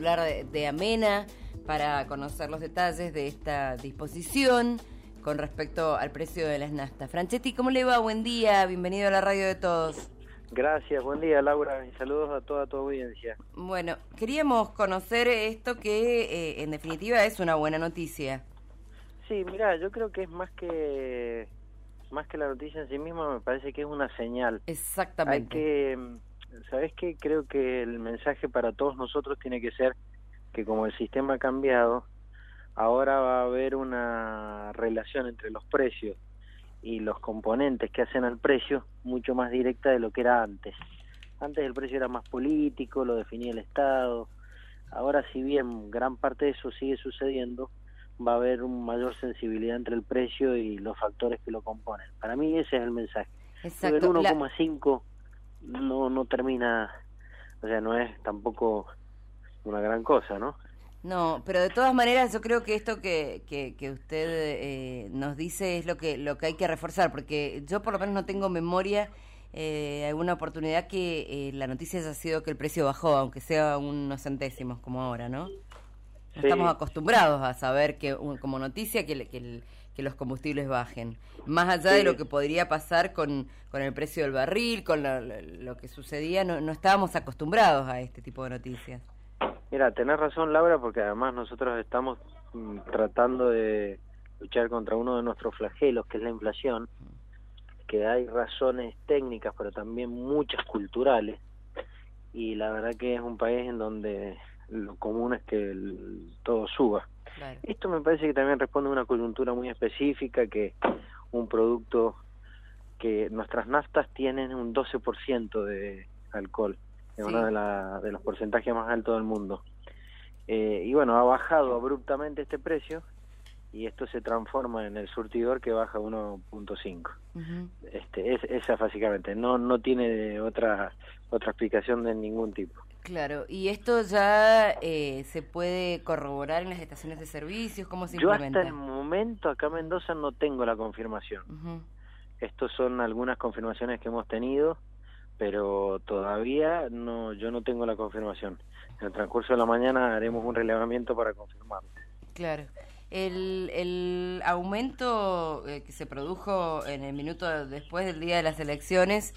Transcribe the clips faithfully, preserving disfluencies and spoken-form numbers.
hablar de, de AMENA para conocer los detalles de esta disposición con respecto al precio de las naftas. Franchetti, ¿cómo le va? Buen día, bienvenido a la radio de todos. Gracias, buen día Laura y saludos a toda tu audiencia. Bueno, queríamos conocer esto que eh, en definitiva es una buena noticia. Sí, mirá, yo creo que es más que más que la noticia en sí misma, me parece que es una señal. Exactamente. Hay que, ¿sabés qué? Creo que el mensaje para todos nosotros tiene que ser que como el sistema ha cambiado, ahora va a haber una relación entre los precios y los componentes que hacen al precio mucho más directa de lo que era antes. Antes el precio era más político, lo definía el Estado. Ahora, si bien gran parte de eso sigue sucediendo, va a haber una mayor sensibilidad entre el precio y los factores que lo componen. Para mí ese es el mensaje. Exacto. Porque el uno coma cinco la... no, no termina, o sea, no es tampoco una gran cosa, ¿no? No, pero de todas maneras yo creo que esto que, que, que usted eh, nos dice es lo que lo que hay que reforzar, porque yo por lo menos no tengo memoria eh, de alguna oportunidad que eh, la noticia haya sido que el precio bajó, aunque sea unos centésimos como ahora, ¿no? No Sí. Estamos acostumbrados a saber que como noticia que, que, el, que los combustibles bajen, más allá Sí. de lo que podría pasar con, con el precio del barril, con lo, lo que sucedía, no, no estábamos acostumbrados a este tipo de noticias. Mira, tenés razón Laura, porque además nosotros estamos mm, tratando de luchar contra uno de nuestros flagelos, que es la inflación, que hay razones técnicas, pero también muchas culturales, y la verdad que es un país en donde lo común es que el, todo suba. Claro. Esto me parece que también responde a una coyuntura muy específica, que un producto que nuestras naftas tienen un doce por ciento de alcohol, es sí. uno de, la, de los porcentajes más altos del mundo. Eh, y bueno, ha bajado abruptamente este precio y esto se transforma en el surtidor que baja uno punto cinco. Uh-huh. Este, es, esa básicamente, no no tiene otra otra explicación de ningún tipo. Claro, ¿y esto ya eh, se puede corroborar en las estaciones de servicios? ¿Cómo se Yo implementa? hasta el momento acá en Mendoza no tengo la confirmación. Uh-huh. Estos son algunas confirmaciones que hemos tenido, pero todavía no, yo no tengo la confirmación. En el transcurso de la mañana haremos un relevamiento para confirmarlo. Claro. El, el aumento eh, que se produjo en el minuto después del día de las elecciones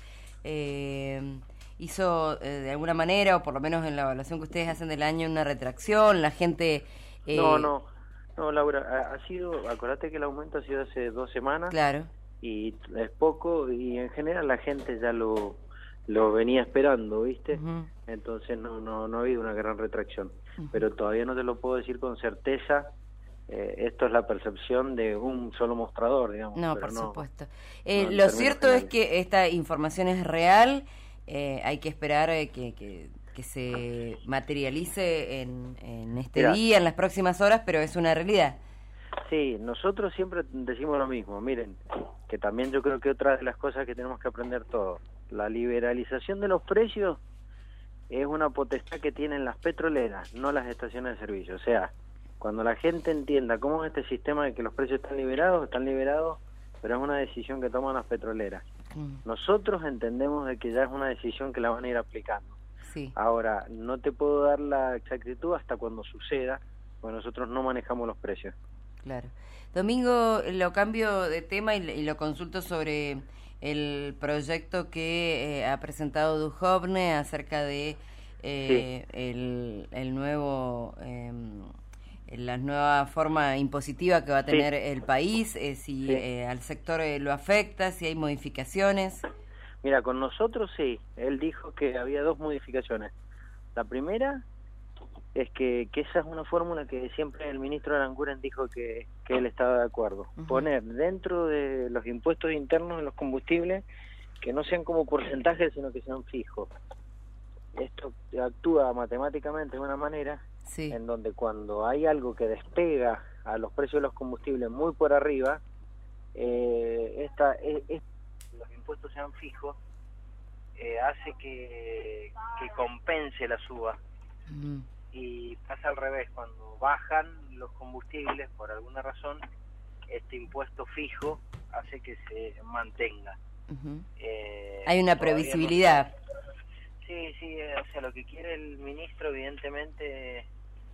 eh, hizo eh, de alguna manera, o por lo menos en la evaluación que ustedes hacen del año, una retracción, la gente... Eh... No, no, no, Laura, ha, ha sido, acordate que el aumento ha sido hace dos semanas. Claro. Y es poco, y en general la gente ya lo... lo venía esperando, ¿viste? Uh-huh. Entonces no no no ha habido una gran retracción. Uh-huh. Pero todavía no te lo puedo decir con certeza. Eh, esto es la percepción de un solo mostrador, digamos. No, pero por no, supuesto. Eh, no, lo cierto general. Es que esta información es real. Eh, hay que esperar eh, que, que, que se materialice en, en este Mirá. día, en las próximas horas, pero es una realidad. Sí, nosotros siempre decimos lo mismo. Miren, que también yo creo que otra de las cosas que tenemos que aprender todos, la liberalización de los precios es una potestad que tienen las petroleras, no las estaciones de servicio. O sea, cuando la gente entienda cómo es este sistema de que los precios están liberados, están liberados, pero es una decisión que toman las petroleras. Mm. Nosotros entendemos de que ya es una decisión que la van a ir aplicando. Sí. Ahora, no te puedo dar la exactitud hasta cuando suceda, porque nosotros no manejamos los precios. Claro. Domingo, lo cambio de tema y, y lo consulto sobre el proyecto que eh, ha presentado Duhovne acerca de eh, sí. el, el nuevo eh, la nueva forma impositiva que va a tener sí. el país, eh, si sí. eh, al sector eh, lo afecta, si hay modificaciones. Mira, con nosotros sí, él dijo que había dos modificaciones. La primera es que, que esa es una fórmula que siempre el ministro Aranguren dijo que, que él estaba de acuerdo. Uh-huh. Poner dentro de los impuestos internos de los combustibles que no sean como porcentajes, sino que sean fijos. Esto actúa matemáticamente de una manera sí. en donde cuando hay algo que despega a los precios de los combustibles muy por arriba, eh, esta, es, es, los impuestos sean fijos, eh, hace que, que compense la suba. Uh-huh. Y pasa al revés, cuando bajan los combustibles por alguna razón, este impuesto fijo hace que se mantenga. Uh-huh. eh, hay una previsibilidad. No... sí, sí, o sea, lo que quiere el ministro evidentemente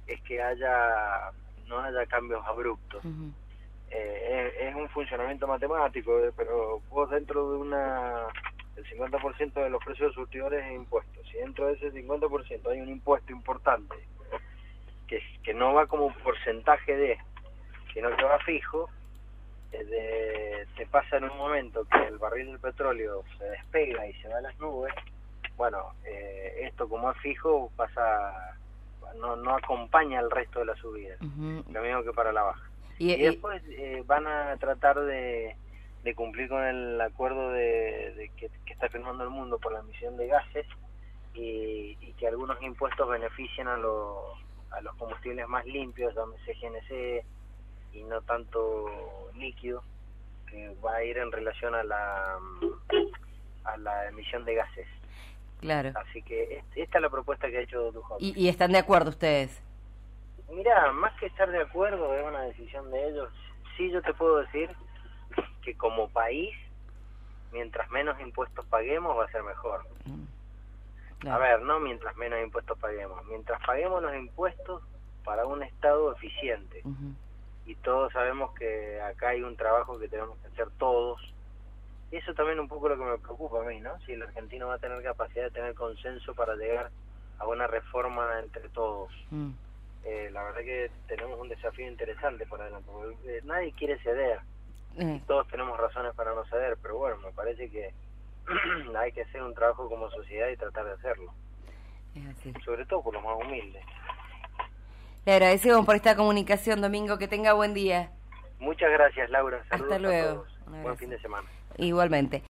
es que haya no haya cambios abruptos. Uh-huh. eh, es, es un funcionamiento matemático, eh, pero vos dentro de una... el cincuenta por ciento de los precios surtidores es impuestos. Si dentro de ese cincuenta por ciento hay un impuesto importante, que, que no va como porcentaje de, sino que va fijo, de, te pasa en un momento que el barril del petróleo se despega y se va a las nubes, bueno, eh, esto como es fijo pasa, no, no acompaña el resto de la subida, uh-huh. Lo mismo que para la baja. Y, y después eh, van a tratar de, de cumplir con el acuerdo de, de que, que está firmando el mundo por la emisión de gases y, y que algunos impuestos beneficien a, lo, a los combustibles más limpios, llámese G N C, y no tanto líquido, que va a ir en relación a la a la emisión de gases. Claro. Así que esta es la propuesta que ha hecho Duhovne. ¿Y, y están de acuerdo ustedes? Mirá, más que estar de acuerdo, es una decisión de ellos. Sí, yo te puedo decir que como país, mientras menos impuestos paguemos, va a ser mejor. Claro. A ver, no mientras menos impuestos paguemos, mientras paguemos los impuestos para un Estado eficiente. Uh-huh. Y todos sabemos que acá hay un trabajo que tenemos que hacer todos. Y eso también un poco lo que me preocupa a mí, ¿no? Si el argentino va a tener capacidad de tener consenso para llegar a una reforma entre todos. Mm. Eh, la verdad que tenemos un desafío interesante por adelante, porque nadie quiere ceder. Mm. Todos tenemos razones para no ceder, pero bueno, me parece que hay que hacer un trabajo como sociedad y tratar de hacerlo. Es así. Sobre todo por los más humildes. Le agradecemos por esta comunicación, Domingo. Que tenga buen día. Muchas gracias, Laura. Saludos. Hasta luego. A todos. Buen fin de semana. Igualmente.